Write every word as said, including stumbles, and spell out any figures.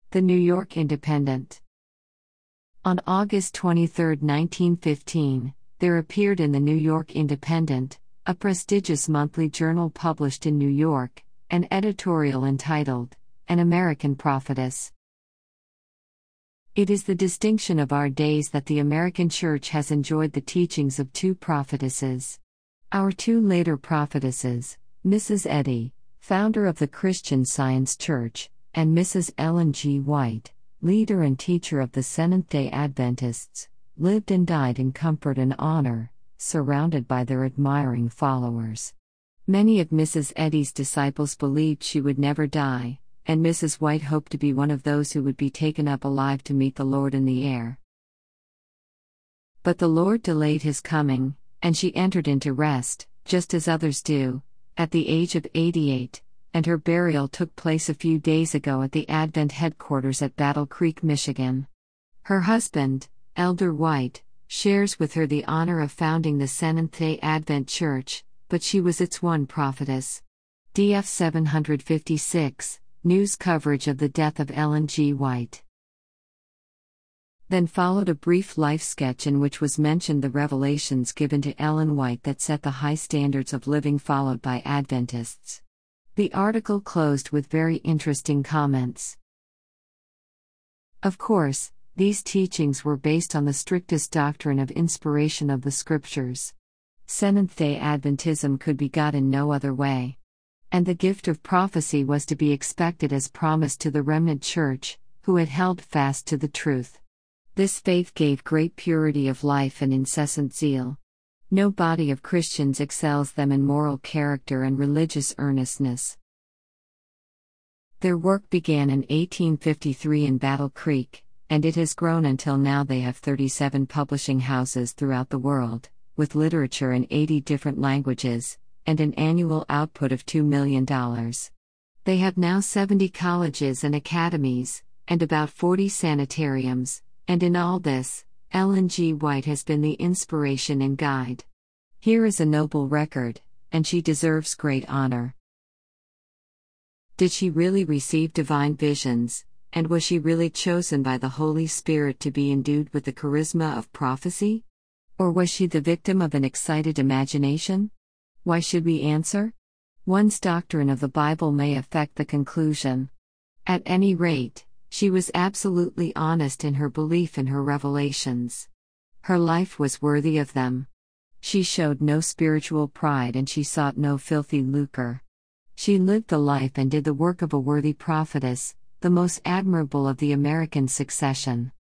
The New York Independent. On August twenty-third, nineteen fifteen, there appeared in the New York Independent, a prestigious monthly journal published in New York, an editorial entitled, An American Prophetess. It is the distinction of our days that the American Church has enjoyed the teachings of two prophetesses. Our two later prophetesses, Missus Eddy, founder of the Christian Science Church, and Missus Ellen G. White, leader and teacher of the Seventh-day Adventists, lived and died in comfort and honor, surrounded by their admiring followers. Many of Missus Eddy's disciples believed she would never die, and Missus White hoped to be one of those who would be taken up alive to meet the Lord in the air. But the Lord delayed his coming, and she entered into rest, just as others do, at the age of eighty-eight, and her burial took place a few days ago at the Advent headquarters at Battle Creek, Michigan. Her husband, Elder White, shares with her the honor of founding the Seventh-day Advent Church, but she was its one prophetess. D F seven fifty-six, News coverage of the death of Ellen G. White. Then followed a brief life sketch in which was mentioned the revelations given to Ellen White that set the high standards of living followed by Adventists. The article closed with very interesting comments. Of course, these teachings were based on the strictest doctrine of inspiration of the Scriptures. Seventh-day Adventism could be got in no other way. And the gift of prophecy was to be expected as promised to the remnant church, who had held fast to the truth. This faith gave great purity of life and incessant zeal. No body of Christians excels them in moral character and religious earnestness. Their work began in eighteen fifty-three in Battle Creek, and it has grown until now. They have thirty-seven publishing houses throughout the world, with literature in eighty different languages, and an annual output of two million dollars. They have now seventy colleges and academies, and about forty sanitariums, and in all this, Ellen G. White has been the inspiration and guide. Here is a noble record, and she deserves great honor. Did she really receive divine visions, and was she really chosen by the Holy Spirit to be endued with the charisma of prophecy? Or was she the victim of an excited imagination? Why should we answer? One's doctrine of the Bible may affect the conclusion. At any rate, she was absolutely honest in her belief in her revelations. Her life was worthy of them. She showed no spiritual pride and she sought no filthy lucre. She lived the life and did the work of a worthy prophetess, the most admirable of the American succession.